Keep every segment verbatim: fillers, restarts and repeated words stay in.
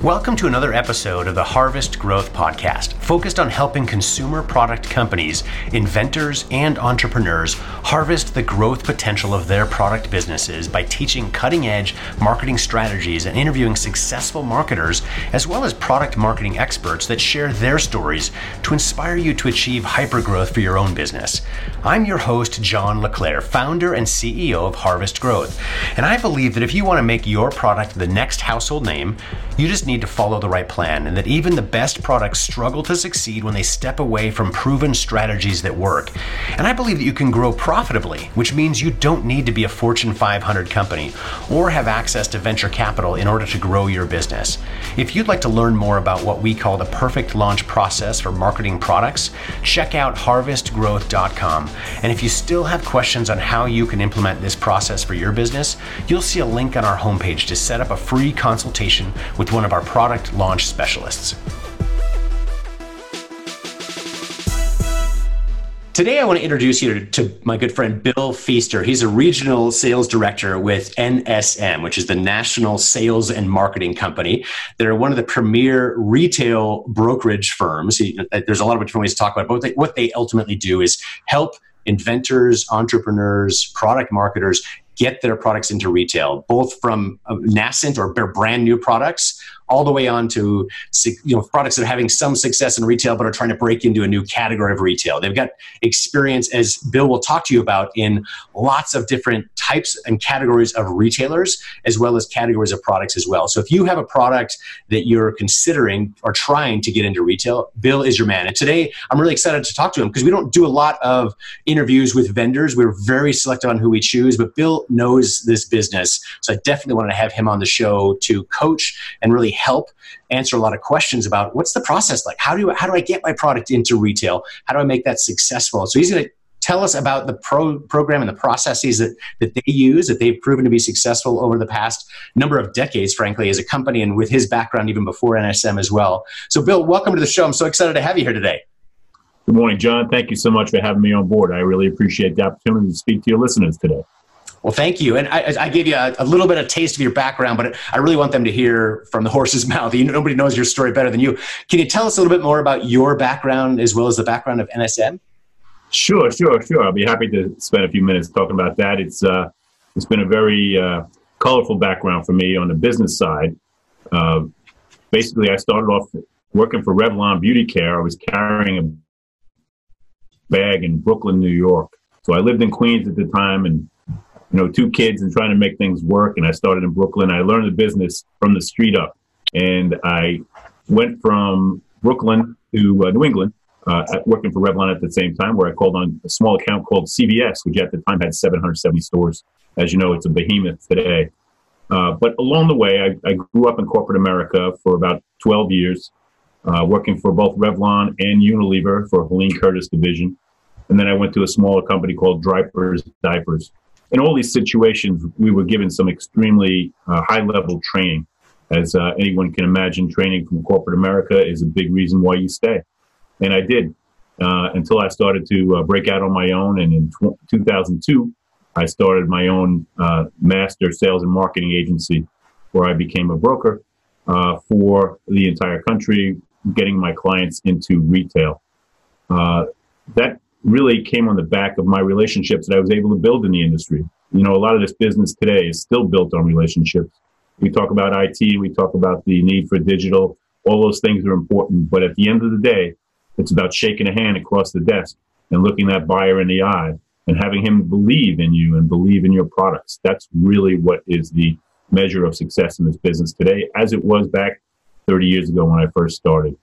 Welcome to another episode of the Harvest Growth Podcast, focused on helping consumer product companies, inventors, and entrepreneurs harvest the growth potential of their product businesses by teaching cutting-edge marketing strategies and interviewing successful marketers, as well as product marketing experts that share their stories to inspire you to achieve hypergrowth for your own business. I'm your host, John LeClaire, founder and C E O of Harvest Growth, and I believe that if you want to make your product the next household name, you just need to follow the right plan, and that even the best products struggle to succeed when they step away from proven strategies that work. And I believe that you can grow profitably, which means you don't need to be a Fortune five hundred company or have access to venture capital in order to grow your business. If you'd like to learn more about what we call the perfect launch process for marketing products, check out harvest growth dot com. And if you still have questions on how you can implement this process for your business, you'll see a link on our homepage to set up a free consultation with one of our product launch specialists. Today, I want to introduce you to my good friend, Bill Feaster. He's a regional sales director with N S M, which is the National Sales and Marketing Company. They're one of the premier retail brokerage firms. There's a lot of different ways to talk about it, but what they, what they ultimately do is help inventors, entrepreneurs, product marketers get their products into retail, both from nascent or brand new products all the way on to, you know, products that are having some success in retail but are trying to break into a new category of retail. They've got experience, as Bill will talk to you about, in lots of different types and categories of retailers, as well as categories of products as well. So if you have a product that you're considering or trying to get into retail, Bill is your man. And today, I'm really excited to talk to him because we don't do a lot of interviews with vendors. We're very selective on who we choose, but Bill knows this business. So I definitely wanted to have him on the show to coach and really help answer a lot of questions about what's the process like? How do you, how do I get my product into retail? How do I make that successful? So he's going to tell us about the pro program and the processes that, that they use, that they've proven to be successful over the past number of decades, frankly, as a company, and with his background even before N S M as well. So Bill, welcome to the show. I'm so excited to have you here today. Good morning, John. Thank you so much for having me on board. I really appreciate the opportunity to speak to your listeners today. Well, thank you. And I, I gave you a, a little bit of taste of your background, but I really want them to hear from the horse's mouth. You, nobody knows your story better than you. Can you tell us a little bit more about your background as well as the background of N S M? Sure, sure, sure. I'll be happy to spend a few minutes talking about that. It's uh, it's been a very uh, colorful background for me on the business side. Uh, basically, I started off working for Revlon Beauty Care. I was carrying a bag in Brooklyn, New York. So I lived in Queens at the time, and you know, two kids and trying to make things work. And I started in Brooklyn. I learned the business from the street up. And I went from Brooklyn to uh, New England, uh, at, working for Revlon at the same time, where I called on a small account called C V S, which at the time had seven hundred seventy stores. As you know, it's a behemoth today. Uh, but along the way, I, I grew up in corporate America for about twelve years, uh, working for both Revlon and Unilever for Helene Curtis division. And then I went to a smaller company called Dreypers Diapers. In all these situations, we were given some extremely uh, high-level training. As uh, anyone can imagine, training from corporate America is a big reason why you stay. And I did, uh, until I started to uh, break out on my own. And in two thousand two, I started my own uh, master sales and marketing agency, where I became a broker uh, for the entire country, getting my clients into retail. Uh, that really came on the back of my relationships that I was able to build in the industry. You know, a lot of this business today is still built on relationships. We talk about I T, we talk about the need for digital, all those things are important. But at the end of the day, it's about shaking a hand across the desk and looking that buyer in the eye and having him believe in you and believe in your products. That's really what is the measure of success in this business today, as it was back thirty years ago when I first started.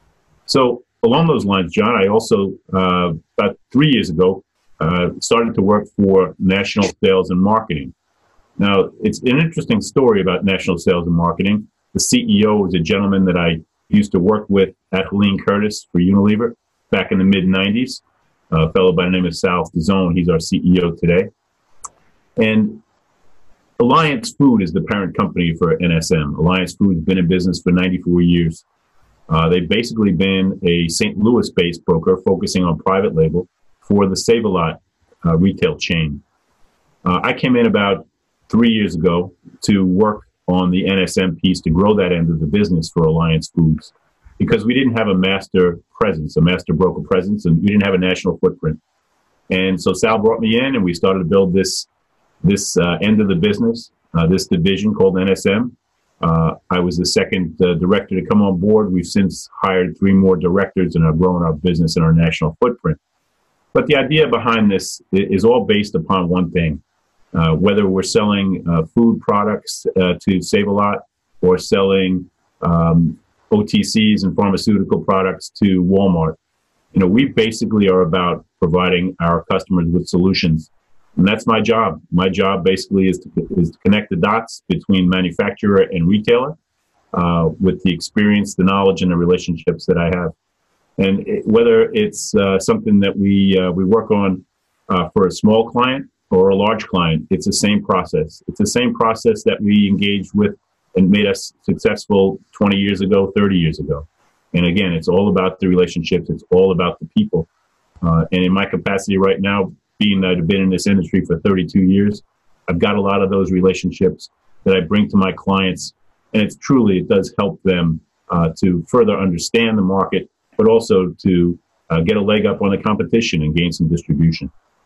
So along those lines, John, I also, uh, about three years ago, uh, started to work for National Sales and Marketing. Now, it's an interesting story about National Sales and Marketing. The C E O was a gentleman that I used to work with at Helene Curtis for Unilever back in the mid nineties, a fellow by the name of Sal Stazone. He's our C E O today. And Alliance Food is the parent company for N S M. Alliance Food has been in business for ninety-four years. Uh, they've basically been a Saint Louis-based broker focusing on private label for the Save-A-Lot uh, retail chain. Uh, I came in about three years ago to work on the N S M piece to grow that end of the business for Alliance Foods, because we didn't have a master presence, a master broker presence, and we didn't have a national footprint. And so Sal brought me in, and we started to build this this uh, end of the business, uh, this division called N S M. Uh, I was the second uh, director to come on board. We've since hired three more directors and have grown our business and our national footprint. But the idea behind this is all based upon one thing. Uh, whether we're selling uh, food products uh, to Save-A-Lot or selling um, O T Cs and pharmaceutical products to Walmart, you know, we basically are about providing our customers with solutions. And that's my job. My job basically is to, is to connect the dots between manufacturer and retailer uh, with the experience, the knowledge, and the relationships that I have. And it, whether it's uh, something that we uh, we work on uh, for a small client or a large client, it's the same process. It's the same process that we engaged with and made us successful twenty years ago, thirty years ago. And again, it's all about the relationships. It's all about the people. Uh, and in my capacity right now, being that I've been in this industry for thirty-two years, I've got a lot of those relationships that I bring to my clients. And it's truly, it does help them uh, to further understand the market, but also to uh, get a leg up on the competition and gain some distribution.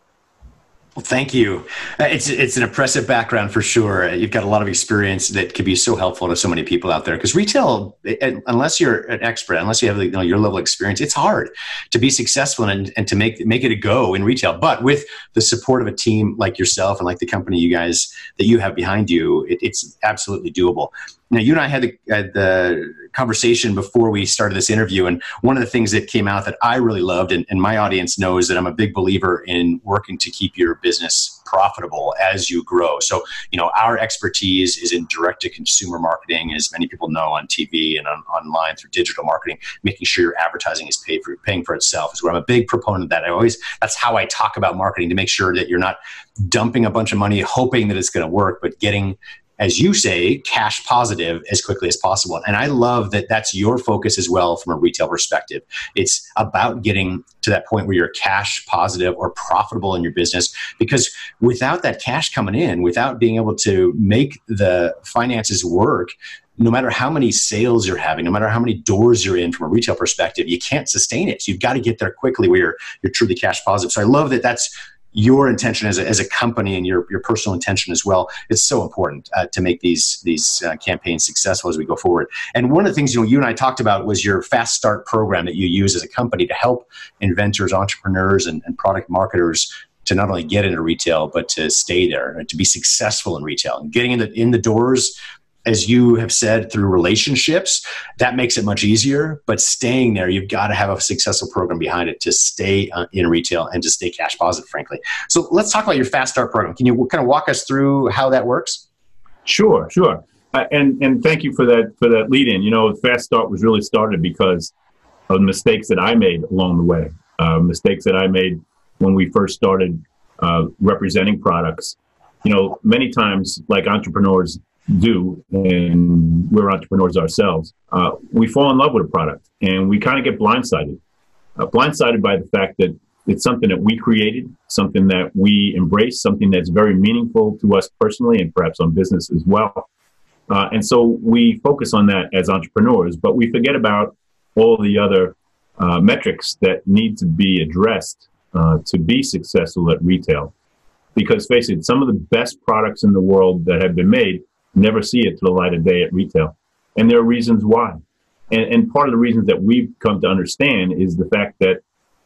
Well, thank you. Uh, it's it's an impressive background for sure. You've got a lot of experience that could be so helpful to so many people out there. Because retail, unless you're an expert, unless you have you know, your level of experience, it's hard to be successful and, and to make make it a go in retail. But with the support of a team like yourself and like the company you guys that you have behind you, it, it's absolutely doable. Now, you and I had the, had the conversation before we started this interview, and one of the things that came out that I really loved, and, and my audience knows that I'm a big believer in working to keep your business profitable as you grow. So, you know, our expertise is in direct-to-consumer marketing, as many people know, on T V and on, online through digital marketing, making sure your advertising is paid for, paying for itself is where I'm a big proponent of that. I always, that's how I talk about marketing, to make sure that you're not dumping a bunch of money hoping that it's going to work, but getting, as you say, cash positive as quickly as possible. And I love that that's your focus as well from a retail perspective. It's about getting to that point where you're cash positive or profitable in your business, because without that cash coming in, without being able to make the finances work, no matter how many sales you're having, no matter how many doors you're in from a retail perspective, you can't sustain it. So you've got to get there quickly where you're, you're truly cash positive. So I love that that's your intention as a, as a company, and your, your personal intention as well. It's so important uh, to make these these uh, campaigns successful as we go forward. And one of the things you know you and I talked about was your Fast Start program that you use as a company to help inventors, entrepreneurs, and, and product marketers to not only get into retail, but to stay there and to be successful in retail. And getting in the, in the doors, as you have said, through relationships, that makes it much easier. But staying there, you've got to have a successful program behind it to stay uh, in retail and to stay cash positive, frankly. So let's talk about your Fast Start program. Can you kind of walk us through how that works? Sure, sure. Uh, and and thank you for that for that lead in. You know, Fast Start was really started because of mistakes that I made along the way. Uh, mistakes that I made when we first started uh, representing products. You know, many times, like entrepreneurs do, and we're entrepreneurs ourselves, uh, we fall in love with a product and we kind of get blindsided. Uh, blindsided by the fact that it's something that we created, something that we embrace, something that's very meaningful to us personally and perhaps on business as well. Uh, and so we focus on that as entrepreneurs, but we forget about all the other uh, metrics that need to be addressed uh, to be successful at retail. Because face it, some of the best products in the world that have been made never see it to the light of day at retail. And there are reasons why. And, and part of the reasons that we've come to understand is the fact that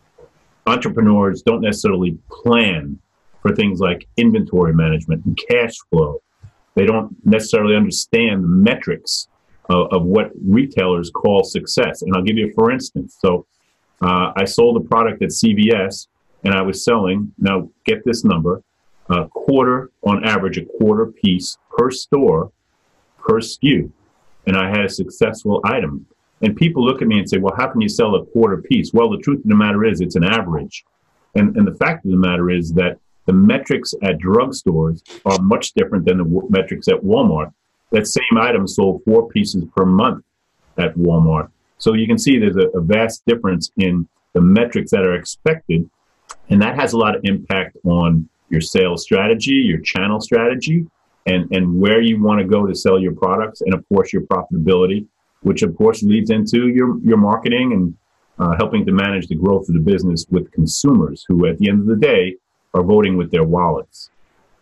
entrepreneurs don't necessarily plan for things like inventory management and cash flow. They don't necessarily understand the metrics of, of what retailers call success. And I'll give you a for instance. So uh, I sold a product at C V S, and I was selling, now get this number, a quarter, on average, a quarter piece per store, per S K U. And I had a successful item. And people look at me and say, well, how can you sell a quarter piece? Well, the truth of the matter is it's an average. And, and the fact of the matter is that the metrics at drugstores are much different than the w- metrics at Walmart. That same item sold four pieces per month at Walmart. So you can see there's a, a vast difference in the metrics that are expected. And that has a lot of impact on your sales strategy, your channel strategy, and, and where you want to go to sell your products, and of course your profitability, which of course leads into your, your marketing and uh, helping to manage the growth of the business with consumers who at the end of the day are voting with their wallets.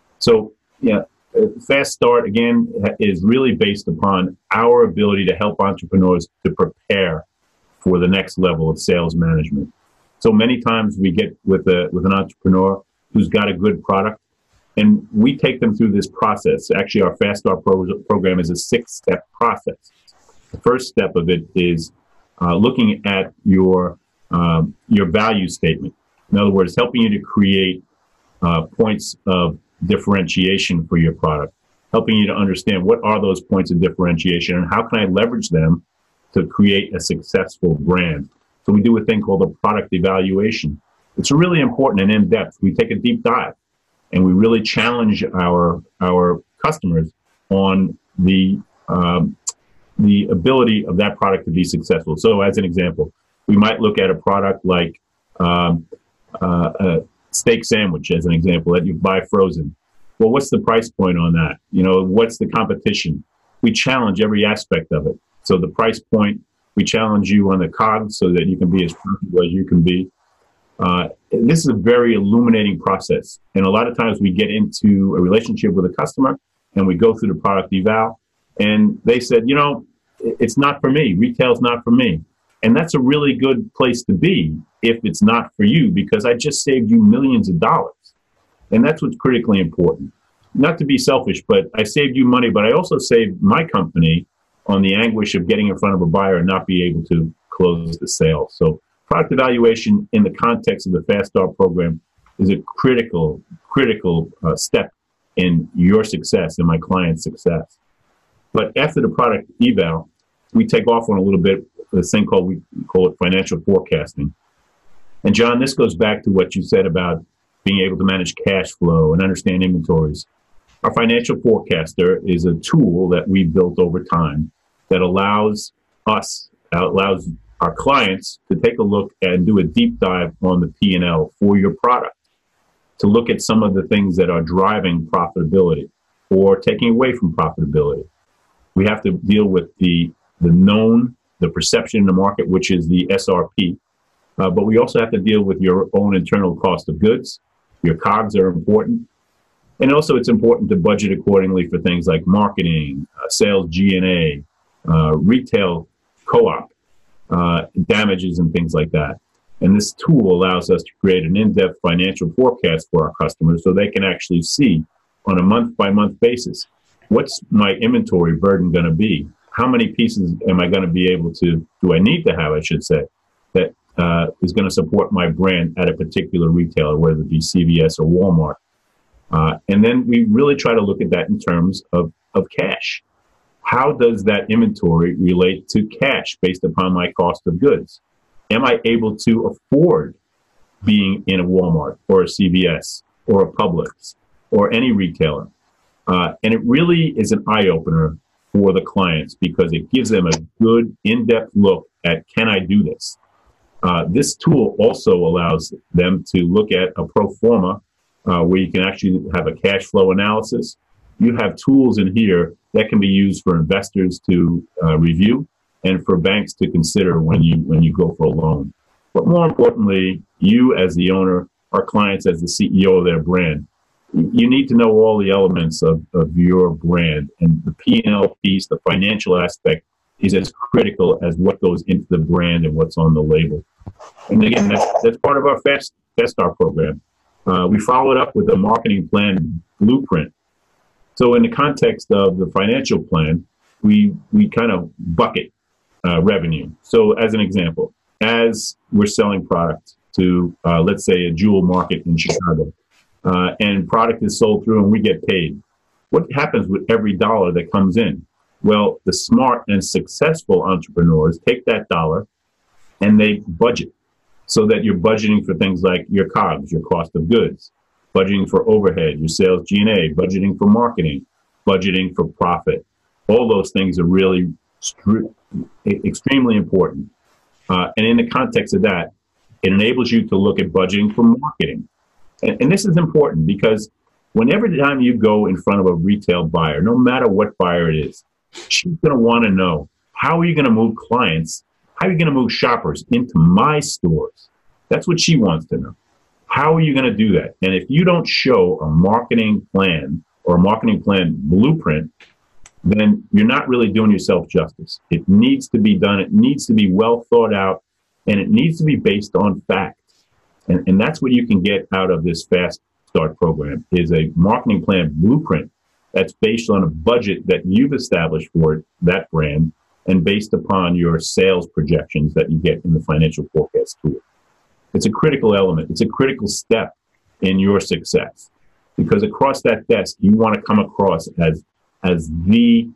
So yeah, Fast Start again is really based upon our ability to help entrepreneurs to prepare for the next level of sales management. So many times we get with a with an entrepreneur who's got a good product, and we take them through this process. Actually, our Fast Start pro- program is a six-step process. The first step of it is uh, looking at your um, your value statement. In other words, helping you to create uh, points of differentiation for your product, helping you to understand what are those points of differentiation and how can I leverage them to create a successful brand. So we do a thing called a product evaluation. It's really important and in-depth. We take a deep dive and we really challenge our our customers on the um, the ability of that product to be successful. So as an example, we might look at a product like um, uh, a steak sandwich as an example that you buy frozen. Well, what's the price point on that? You know, what's the competition? We challenge every aspect of it. So the price point, we challenge you on the cogs so that you can be as profitable as you can be. Uh, this is a very illuminating process. And a lot of times we get into a relationship with a customer and we go through the product eval and they said, you know, it's not for me. Retail's not for me. And that's a really good place to be if it's not for you, because I just saved you millions of dollars. And that's what's critically important. Not to be selfish, but I saved you money, but I also saved my company on the anguish of getting in front of a buyer and not be able to close the sale. So product evaluation in the context of the Fast Start program is a critical, critical uh, step in your success and my client's success. But after the product eval, we take off on a little bit this thing called, we call it financial forecasting. And John, this goes back to what you said about being able to manage cash flow and understand inventories. Our financial forecaster is a tool that we built over time that allows us, allows our clients to take a look and do a deep dive on the P and L for your product, to look at some of the things that are driving profitability or taking away from profitability. We have to deal with the, the known, the perception in the market, which is the S R P. Uh, but we also have to deal with your own internal cost of goods. Your cogs are important. And also it's important to budget accordingly for things like marketing, uh, sales G and A, uh, retail co-op, uh, damages and things like that. And this tool allows us to create an in-depth financial forecast for our customers so they can actually see on a month-by-month basis, what's my inventory burden going to be? How many pieces am I going to be able to, do I need to have, I should say, that uh, is going to support my brand at a particular retailer, whether it be C V S or Walmart. Uh, and then we really try to look at that in terms of, of cash. How does that inventory relate to cash based upon my cost of goods? Am I able to afford being in a Walmart or a C V S or a Publix or any retailer? Uh, and it really is an eye-opener for the clients because it gives them a good in-depth look at, can I do this? Uh, this tool also allows them to look at a pro forma uh, where you can actually have a cash flow analysis. You have tools in here that can be used for investors to uh, review and for banks to consider when you when you go for a loan. But more importantly, you as the owner, our clients as the C E O of their brand, you need to know all the elements of, of your brand. And the P and L piece, the financial aspect, is as critical as what goes into the brand and what's on the label. And again, that's, that's part of our Fast, Fast Start program. Uh, we follow it up with a marketing plan blueprint. So in the context of the financial plan, we we kind of bucket uh, revenue. So as an example, as we're selling product to, uh, let's say, a jewel market in Chicago, uh, and product is sold through and we get paid, what happens with every dollar that comes in? Well, the smart and successful entrepreneurs take that dollar and they budget so that you're budgeting for things like your cogs, your cost of goods, budgeting for overhead, your sales G and A, budgeting for marketing, budgeting for profit. All those things are really stri- extremely important. Uh, and in the context of that, it enables you to look at budgeting for marketing. And, and this is important because Whenever time you go in front of a retail buyer, no matter what buyer it is, she's going to want to know, how are you going to move clients? How are you going to move shoppers into my stores? That's what she wants to know. How are you going to do that? And if you don't show a marketing plan or a marketing plan blueprint, then you're not really doing yourself justice. It needs to be done. It needs to be well thought out, and it needs to be based on fact. And, and that's what you can get out of this Fast Start program, is a marketing plan blueprint that's based on a budget that you've established for that brand and based upon your sales projections that you get in the financial forecast tool. It's a critical element. It's a critical step in your success, because across that desk, you want to come across as, as the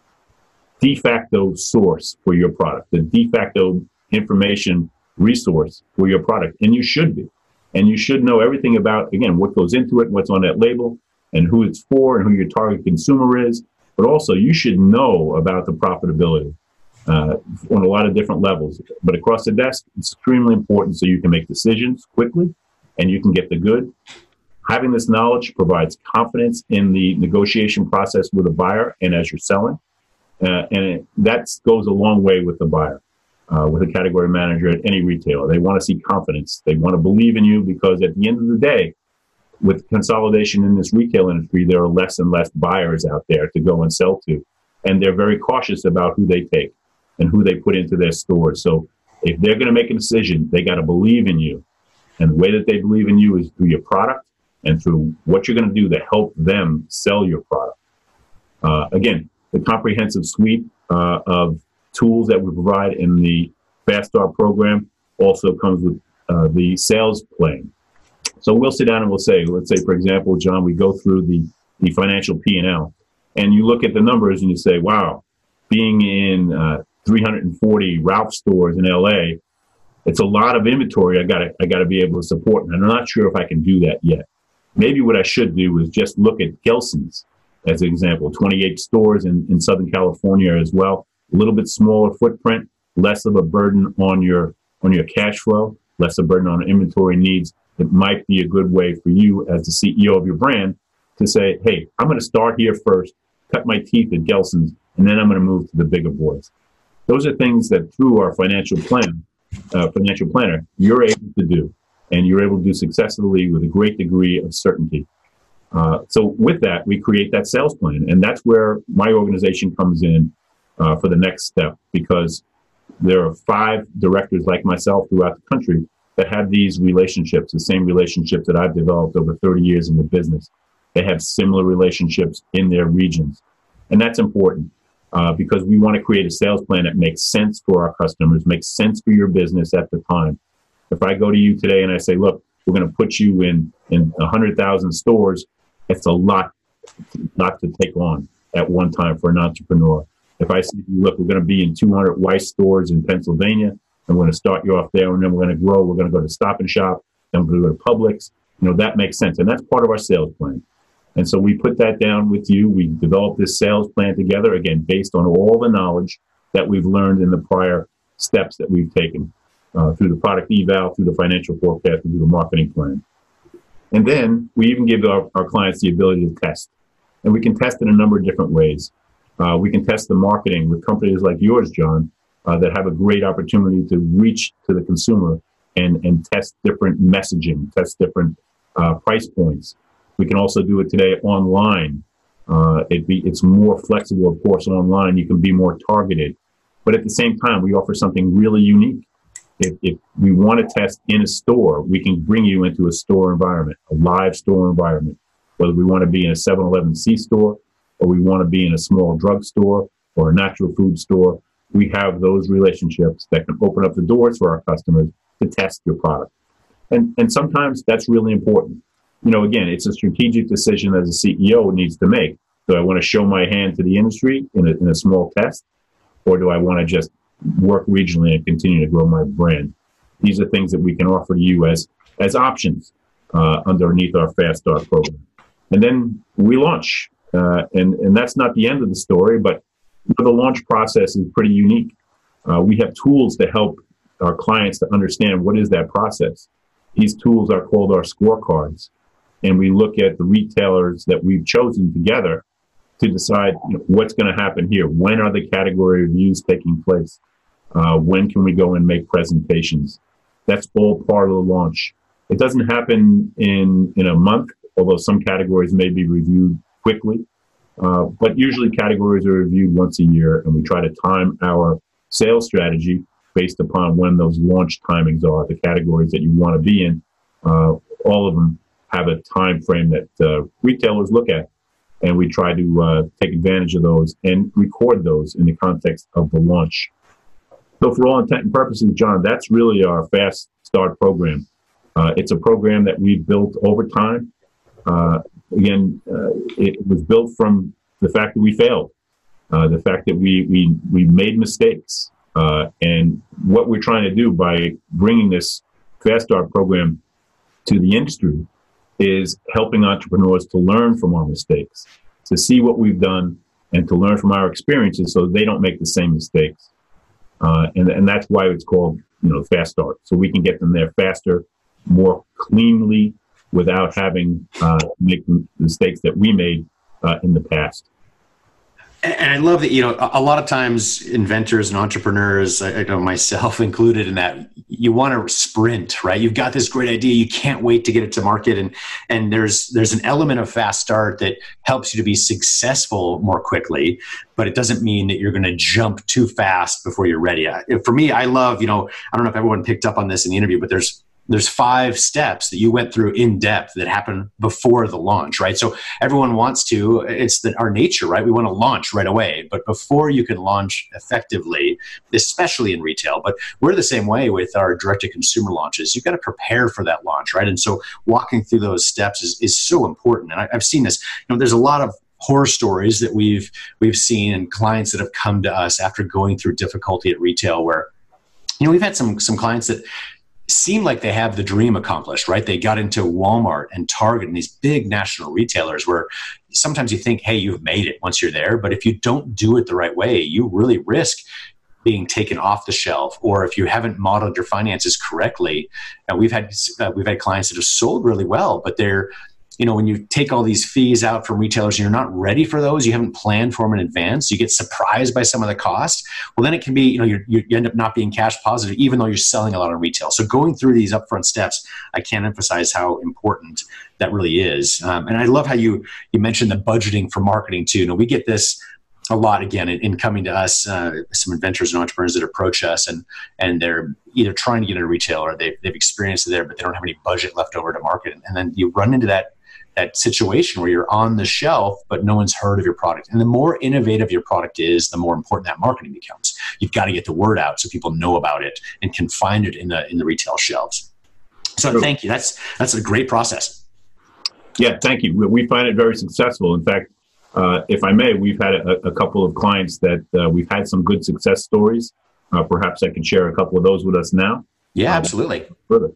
de facto source for your product, the de facto information resource for your product. And you should be. And you should know everything about, again, what goes into it, what's on that label, and who it's for, and who your target consumer is. But also, you should know about the profitability uh, on a lot of different levels. But across the desk, it's extremely important so you can make decisions quickly and you can get the good. Having this knowledge provides confidence in the negotiation process with a buyer and as you're selling. Uh, and it, that goes a long way with the buyer. Uh, with a category manager at any retailer. They want to see confidence. They want to believe in you, because at the end of the day, with consolidation in this retail industry, there are less and less buyers out there to go and sell to. And they're very cautious about who they take and who they put into their stores. So if they're going to make a decision, they got to believe in you. And the way that they believe in you is through your product and through what you're going to do to help them sell your product. Uh, again, the comprehensive suite uh, of tools that we provide in the Fast Start program also comes with uh, the sales plan. So we'll sit down and we'll say, let's say, for example, John, we go through the, the financial P and L, and you look at the numbers and you say, wow, being in uh, three hundred forty Ralph stores in L A, it's a lot of inventory I gotta, I gotta be able to support. And I'm not sure if I can do that yet. Maybe what I should do is just look at Gelson's as an example, twenty-eight stores in, in Southern California as well. A little bit smaller footprint, less of a burden on your on your cash flow, less of a burden on inventory needs. It might be a good way for you as the C E O of your brand to say, hey, I'm going to start here first, cut my teeth at Gelson's, and then I'm going to move to the bigger boys. Those are things that through our financial plan, uh, financial planner, you're able to do, and you're able to do successfully with a great degree of certainty. Uh, so with that, we create that sales plan, and that's where my organization comes in Uh, for the next step, because there are five directors like myself throughout the country that have these relationships, the same relationships that I've developed over thirty years in the business. They have similar relationships in their regions. And that's important uh, because we want to create a sales plan that makes sense for our customers, makes sense for your business at the time. If I go to you today and I say, look, we're going to put you in, in one hundred thousand stores, it's a lot, lot to take on at one time for an entrepreneur. If I say, look, we're going to be in two hundred Weiss stores in Pennsylvania, and we're going to start you off there, and then we're going to grow. We're going to go to Stop and Shop, then we're going to go to Publix. You know, that makes sense, and that's part of our sales plan. And so we put that down with you. We developed this sales plan together, again, based on all the knowledge that we've learned in the prior steps that we've taken uh, through the product eval, through the financial forecast, and through the marketing plan. And then we even give our, our clients the ability to test. And we can test in a number of different ways. Uh, we can test the marketing with companies like yours, John, uh, that have a great opportunity to reach to the consumer and, and test different messaging, test different uh, price points. We can also do it today online. Uh, it be, it's more flexible, of course, online. You can be more targeted. But at the same time, we offer something really unique. If, if we want to test in a store, we can bring you into a store environment, a live store environment, whether we want to be in a seven eleven C store, or we want to be in a small drugstore or a natural food store. We have those relationships that can open up the doors for our customers to test your product. And and sometimes that's really important. You know, again, it's a strategic decision as a C E O needs to make. Do I want to show my hand to the industry in a, in a small test? Or do I want to just work regionally and continue to grow my brand? These are things that we can offer to you as, as options uh, underneath our Fast Start program. And then we launch. Uh, and, and that's not the end of the story, but the launch process is pretty unique. Uh, we have tools to help our clients to understand what is that process. These tools are called our scorecards. and we look at the retailers that we've chosen together to decide, you know, what's going to happen here. When are the category reviews taking place? Uh, when can we go and make presentations? That's all part of the launch. It doesn't happen in, in a month, although some categories may be reviewed quickly. Uh, but usually categories are reviewed once a year, and we try to time our sales strategy based upon when those launch timings are. The categories that you want to be in, uh, all of them have a time frame that uh, retailers look at, and we try to uh, take advantage of those and record those in the context of the launch. So for all intent and purposes, John, that's really our Fast Start program. Uh, it's a program that we've built over time. Uh, again, uh, it was built from the fact that we failed, uh, the fact that we we we made mistakes, uh, and what we're trying to do by bringing this Fast Start program to the industry is helping entrepreneurs to learn from our mistakes, to see what we've done, and to learn from our experiences so they don't make the same mistakes. Uh, and and that's why it's called, you know, Fast Start, so we can get them there faster, more cleanly, without having uh, make the mistakes that we made uh, in the past. And I love that, you know, a lot of times inventors and entrepreneurs, I know myself included in that, you want to sprint, right? You've got this great idea. You can't wait to get it to market. And and there's there's an element of Fast Start that helps you to be successful more quickly, but it doesn't mean that you're going to jump too fast before you're ready. For me, I love, you know, I don't know if everyone picked up on this in the interview, but there's There's five steps that you went through in depth that happened before the launch, right? So everyone wants to, it's the, our nature, right? We want to launch right away, but before you can launch effectively, especially in retail, but we're the same way with our direct-to-consumer launches. You've got to prepare for that launch, right? And so walking through those steps is, is so important. And I, I've seen this, you know, there's a lot of horror stories that we've we've seen, and clients that have come to us after going through difficulty at retail where, you know, we've had some some clients that seem like they have the dream accomplished, right? They got into Walmart and Target and these big national retailers where sometimes you think, hey, you've made it once you're there. But if you don't do it the right way, you really risk being taken off the shelf. Or if you haven't modeled your finances correctly, and we've had uh, we've had clients that have sold really well, but they're, you know, when you take all these fees out from retailers and you're not ready for those, you haven't planned for them in advance, you get surprised by some of the costs, well, then it can be, you know, you're, you end up not being cash positive, even though you're selling a lot on retail. So going through these upfront steps, I can't emphasize how important that really is. Um, and I love how you you mentioned the budgeting for marketing too. You know, we get this a lot, again, in, in coming to us, uh, some inventors and entrepreneurs that approach us and and they're either trying to get into retail or they've, they've experienced it there, but they don't have any budget left over to market. And then you run into that that situation where you're on the shelf, but no one's heard of your product. And the more innovative your product is, the more important that marketing becomes. You've got to get the word out so people know about it and can find it in the in the retail shelves. So sure. Thank you. That's that's a great process. Yeah, thank you. We find it very successful. In fact, uh, if I may, we've had a, a couple of clients that uh, we've had some good success stories. Uh, perhaps I can share a couple of those with us now. Yeah, absolutely. Further.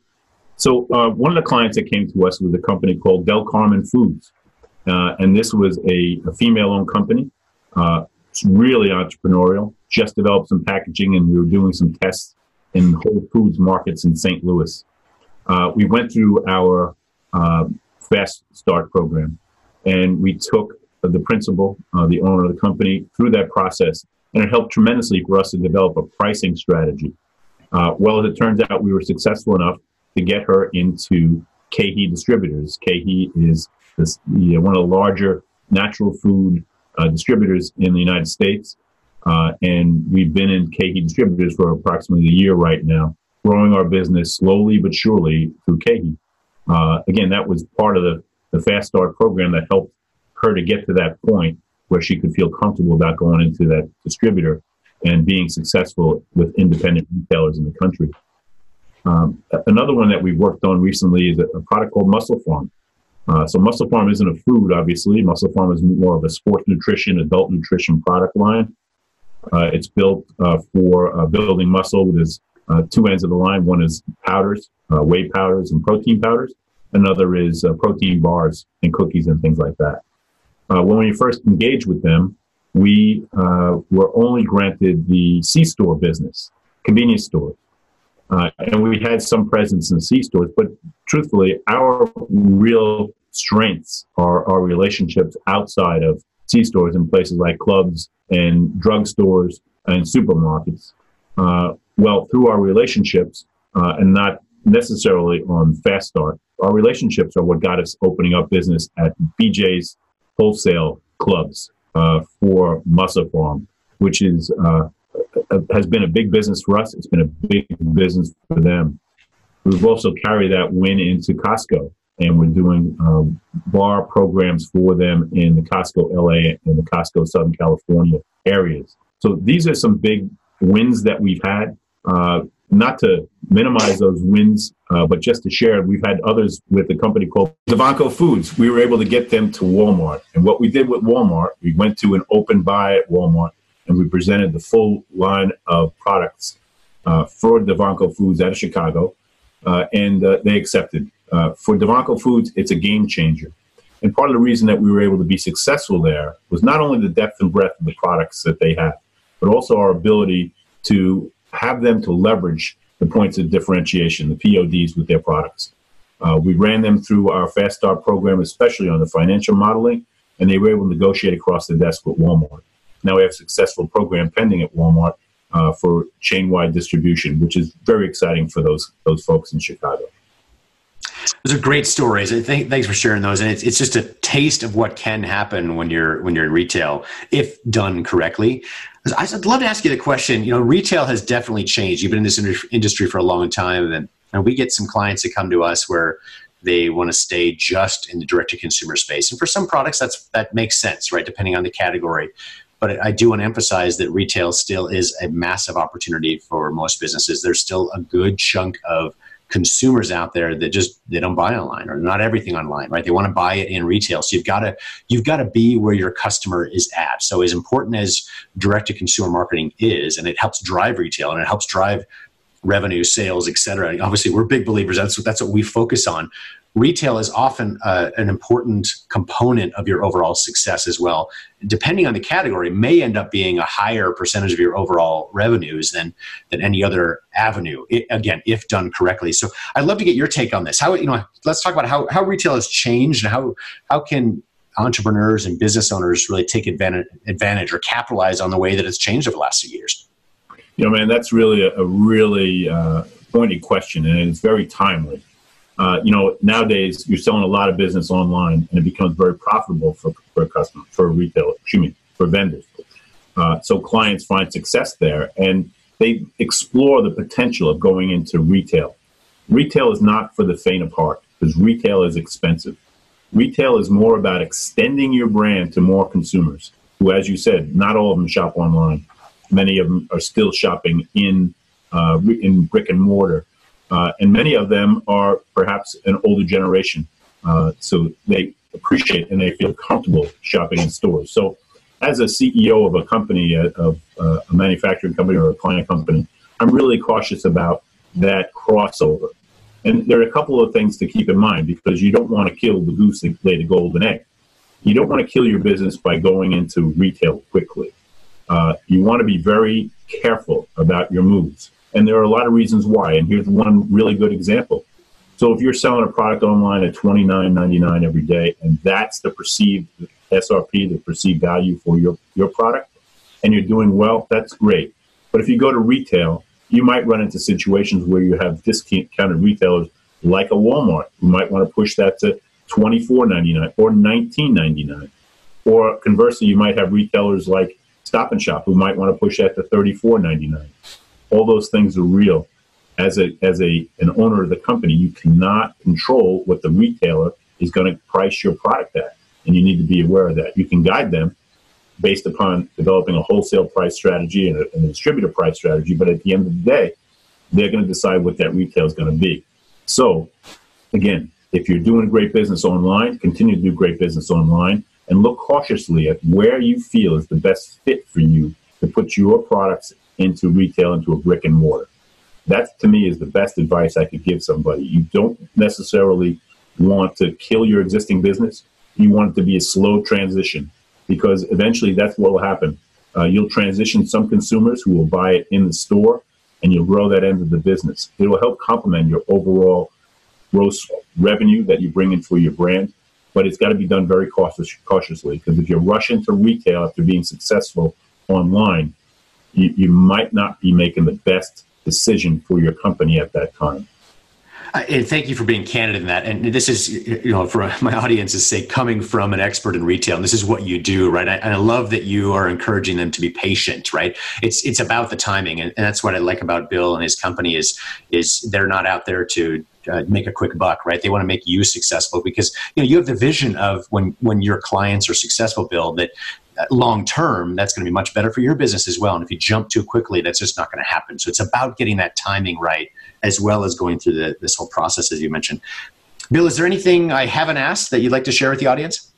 So uh, one of the clients that came to us was a company called Del Carmen Foods. Uh, and this was a, a female-owned company. Uh, it's really entrepreneurial, just developed some packaging, and we were doing some tests in Whole Foods markets in Saint Louis. Uh, we went through our uh, Fast Start program, and we took the principal, uh, the owner of the company, through that process, and it helped tremendously for us to develop a pricing strategy. Uh, well, as it turns out, we were successful enough to get her into KeHE Distributors. KeHE is this, you know, one of the larger natural food uh, distributors in the United States. Uh, and we've been in KeHE Distributors for approximately a year right now, growing our business slowly but surely through KeHE. Uh, again, that was part of the, the Fast Start program that helped her to get to that point where she could feel comfortable about going into that distributor and being successful with independent retailers in the country. Um, another one that we've worked on recently is a, a product called Muscle Farm. Uh, so Muscle Farm isn't a food, obviously. Muscle Farm is more of a sports nutrition, adult nutrition product line. Uh, it's built uh, for uh, building muscle. There's uh, two ends of the line. One is powders, uh, whey powders and protein powders. Another is uh, protein bars and cookies and things like that. Uh, when we first engaged with them, we uh, were only granted the C-store business, convenience stores. Uh, and we had some presence in C stores, but truthfully, our real strengths are our relationships outside of C-stores in places like clubs and drugstores and supermarkets. Uh, well, through our relationships, uh, and not necessarily on Fast Start, our relationships are what got us opening up business at B J's wholesale clubs uh, for MusclePharm, which is uh, has been a big business for us. It's been a big business for them. We've also carried that win into Costco, and we're doing um, bar programs for them in the Costco L A and the Costco Southern California areas. So these are some big wins that we've had. Uh, not to minimize those wins, uh, but just to share, we've had others with a company called Devanco Foods. We were able to get them to Walmart. And what we did with Walmart, we went to an open buy at Walmart, and we presented the full line of products uh, for Devanco Foods out of Chicago, uh, and uh, they accepted. Uh, for Devanco Foods, it's a game changer. And part of the reason that we were able to be successful there was not only the depth and breadth of the products that they have, but also our ability to have them to leverage the points of differentiation, the P O Ds with their products. Uh, we ran them through our Fast Start program, especially on the financial modeling, and they were able to negotiate across the desk with Walmart. Now we have a successful program pending at Walmart uh, for chain-wide distribution, which is very exciting for those those folks in Chicago. Those are great stories. I think, thanks for sharing those. And it's, it's just a taste of what can happen when you're when you're in retail, if done correctly. I'd love to ask you the question. You know, retail has definitely changed. You've been in this industry for a long time, and, and we get some clients that come to us where they want to stay just in the direct-to-consumer space. And for some products, that's that makes sense, right, depending on the category. But I do want to emphasize that retail still is a massive opportunity for most businesses. There's still a good chunk of consumers out there that just they don't buy online, or not everything online, right? They want to buy it in retail. So you've got to you've got to be where your customer is at. So as important as direct to consumer marketing is, and it helps drive retail and it helps drive revenue, sales, et cetera. Obviously, we're big believers. That's what that's what we focus on. Retail is often uh, an important component of your overall success as well. Depending on the category, may end up being a higher percentage of your overall revenues than than any other avenue. It, again, if done correctly. So I'd love to get your take on this. How you know? Let's talk about how how retail has changed and how how can entrepreneurs and business owners really take advantage advantage or capitalize on the way that it's changed over the last few years. You know, man, that's really a, a really uh, pointed question, and it's very timely. Uh, you know, nowadays you're selling a lot of business online, and it becomes very profitable for, for a customer, for a retailer, excuse me, for vendors. Uh, so clients find success there, and they explore the potential of going into retail. Retail is not for the faint of heart, because retail is expensive. Retail is more about extending your brand to more consumers who, as you said, not all of them shop online. Many of them are still shopping in uh, in brick and mortar. Uh, and many of them are perhaps an older generation, uh, so they appreciate and they feel comfortable shopping in stores. So as a C E O of a company, uh, of uh, a manufacturing company or a client company, I'm really cautious about that crossover. And there are a couple of things to keep in mind, because you don't want to kill the goose that laid the golden egg. You don't want to kill your business by going into retail quickly. Uh, you want to be very careful about your moves. And there are a lot of reasons why. And here's one really good example. So if you're selling a product online at twenty-nine ninety-nine every day, and that's the perceived S R P, the perceived value for your, your product, and you're doing well, that's great. But if you go to retail, you might run into situations where you have discounted retailers like a Walmart who might want to push that to twenty-four ninety-nine or nineteen ninety-nine. Or conversely, you might have retailers like Stop and Shop who might want to push that to thirty-four ninety-nine. All those things are real. As a as a an owner of the company, you cannot control what the retailer is going to price your product at, and you need to be aware of that. You can guide them based upon developing a wholesale price strategy and a, and a distributor price strategy, but at the end of the day, they're going to decide what that retail is going to be. So, again, if you're doing great business online, continue to do great business online, and look cautiously at where you feel is the best fit for you to put your products into retail, into a brick and mortar. That, to me, is the best advice I could give somebody. You don't necessarily want to kill your existing business. You want it to be a slow transition, because eventually that's what will happen. Uh, you'll transition some consumers who will buy it in the store, and you'll grow that end of the business. It will help complement your overall gross revenue that you bring in for your brand, but it's got to be done very cautious, cautiously, because if you rush into retail after being successful online, you, you might not be making the best decision for your company at that time. Uh, and thank you for being candid in that. And this is, you know, for my audience's sake, coming from an expert in retail, and this is what you do, right? I, and I love that you are encouraging them to be patient, right? It's it's about the timing, and, and that's what I like about Bill and his company is is they're not out there to uh, make a quick buck, right? They want to make you successful because you know you have the vision of when when your clients are successful, Bill, that long term, that's going to be much better for your business as well. And if you jump too quickly, that's just not going to happen. So it's about getting that timing right, as well as going through the, this whole process, as you mentioned. Bill, is there anything I haven't asked that you'd like to share with the audience?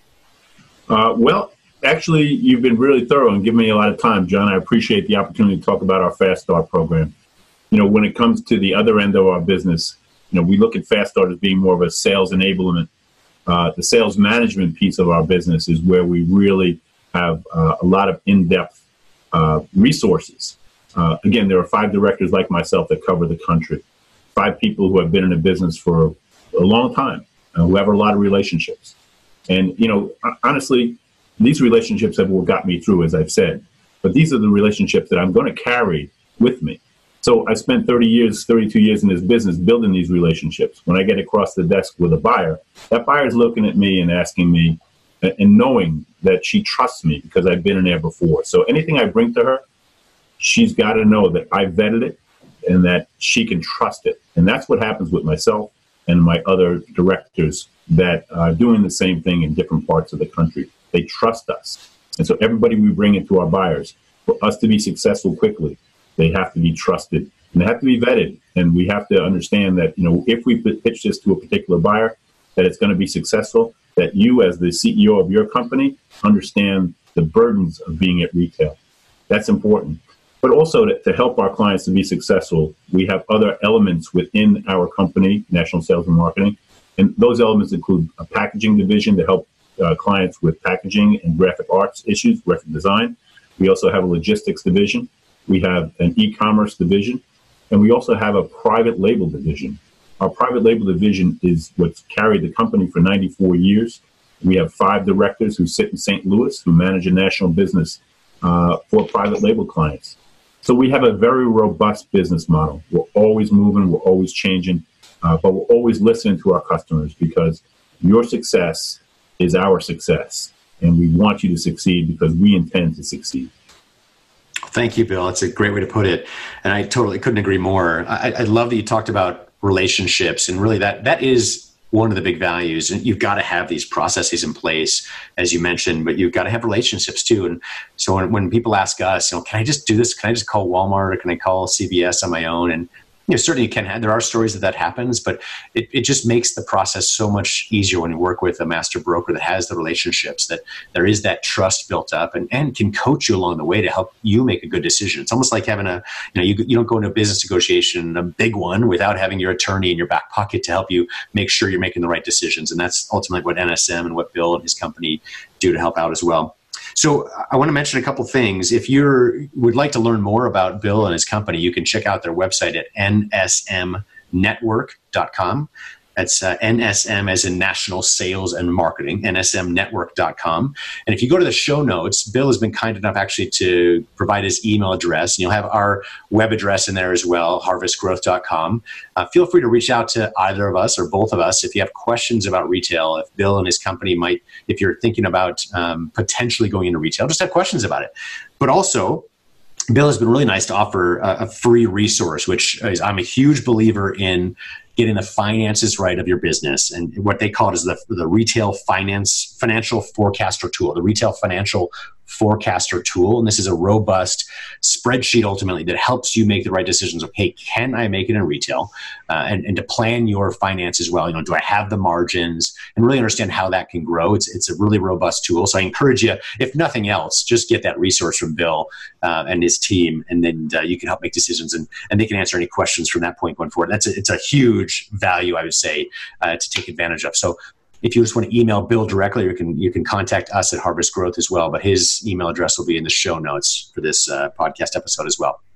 Uh, well, actually, you've been really thorough and given me a lot of time, John. I appreciate the opportunity to talk about our Fast Start program. You know, when it comes to the other end of our business, you know, we look at Fast Start as being more of a sales enablement. Uh, the sales management piece of our business is where we really have uh, a lot of in-depth uh, resources. Uh, again, there are five directors like myself that cover the country, five people who have been in the business for a long time, uh, who have a lot of relationships. And, you know, honestly, these relationships have what got me through, as I've said, but these are the relationships that I'm going to carry with me. So I spent thirty years, thirty-two years in this business building these relationships. When I get across the desk with a buyer, that buyer is looking at me and asking me, and knowing that she trusts me because I've been in there before. So anything I bring to her, she's got to know that I vetted it and that she can trust it. And that's what happens with myself and my other directors that are doing the same thing in different parts of the country. They trust us. And so everybody we bring into our buyers, for us to be successful quickly, they have to be trusted and they have to be vetted. And we have to understand that, you know, if we pitch this to a particular buyer, that it's going to be successful, that you as the C E O of your company understand the burdens of being at retail. That's important. But also to, to help our clients to be successful, we have other elements within our company, National Sales and Marketing. And those elements include a packaging division to help uh, clients with packaging and graphic arts issues, graphic design. We also have a logistics division. We have an e-commerce division. And we also have a private label division. Our private label division is what's carried the company for ninety-four years. We have five directors who sit in Saint Louis who manage a national business uh, for private label clients. So we have a very robust business model. We're always moving, we're always changing, uh, but we're always listening to our customers because your success is our success. And we want you to succeed because we intend to succeed. Thank you, Bill. That's a great way to put it. And I totally couldn't agree more. I, I love that you talked about relationships, and really that that is one of the big values. And you've got to have these processes in place, as you mentioned, but you've got to have relationships too. And so when, when people ask us, you know, can I just do this? Can I just call Walmart or can I call C V S on my own? And you know, certainly you can have, there are stories that that happens, but it, it just makes the process so much easier when you work with a master broker that has the relationships, that there is that trust built up and, and can coach you along the way to help you make a good decision. It's almost like having a, you know, you, you don't go into a business negotiation, a big one, without having your attorney in your back pocket to help you make sure you're making the right decisions. And that's ultimately what N S M and what Bill and his company do to help out as well. So I want to mention a couple things. If you would like to learn more about Bill and his company, you can check out their website at N S M network dot com. That's uh, N S M as in National Sales and Marketing, N S M network dot com. And if you go to the show notes, Bill has been kind enough actually to provide his email address. And you'll have our web address in there as well, harvest growth dot com. Uh, feel free to reach out to either of us or both of us if you have questions about retail. If Bill and his company might, if you're thinking about um, potentially going into retail, just have questions about it. But also, Bill has been really nice to offer a, a free resource, which is, I'm a huge believer in getting the finances right of your business. And what they call it is the, the retail finance financial forecaster tool, the retail financial forecaster tool. And this is a robust spreadsheet ultimately that helps you make the right decisions of, hey, can I make it in retail? Uh, and, and to plan your finances well. You know, do I have the margins? And really understand how that can grow. It's it's a really robust tool. So I encourage you, if nothing else, just get that resource from Bill uh, and his team, and then uh, you can help make decisions, and, and they can answer any questions from that point going forward. That's a, it's a huge value, I would say, uh, to take advantage of. So if you just want to email Bill directly, you can you can contact us at Harvest Growth as well. But his email address will be in the show notes for this uh, podcast episode as well.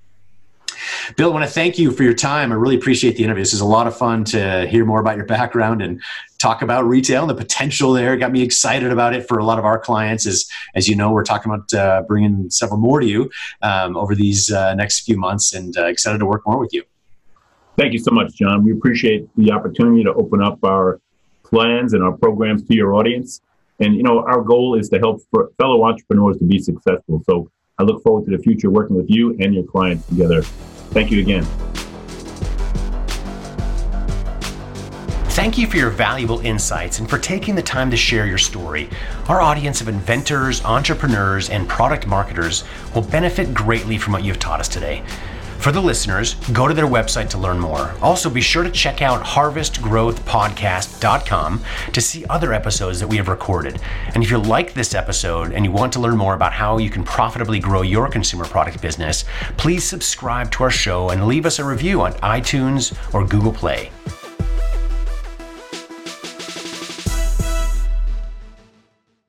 Bill, I want to thank you for your time. I really appreciate the interview. This is a lot of fun to hear more about your background and talk about retail and the potential there. It got me excited about it for a lot of our clients. As, as you know, we're talking about uh, bringing several more to you um, over these uh, next few months, and uh, excited to work more with you. Thank you so much, John. We appreciate the opportunity to open up our plans and our programs to your audience. And, you know, our goal is to help for fellow entrepreneurs to be successful. So I look forward to the future working with you and your clients together. Thank you again. Thank you for your valuable insights and for taking the time to share your story. Our audience of inventors, entrepreneurs, and product marketers will benefit greatly from what you've taught us today. For the listeners, go to their website to learn more. Also, be sure to check out harvest growth podcast dot com to see other episodes that we have recorded. And if you like this episode and you want to learn more about how you can profitably grow your consumer product business, please subscribe to our show and leave us a review on iTunes or Google Play.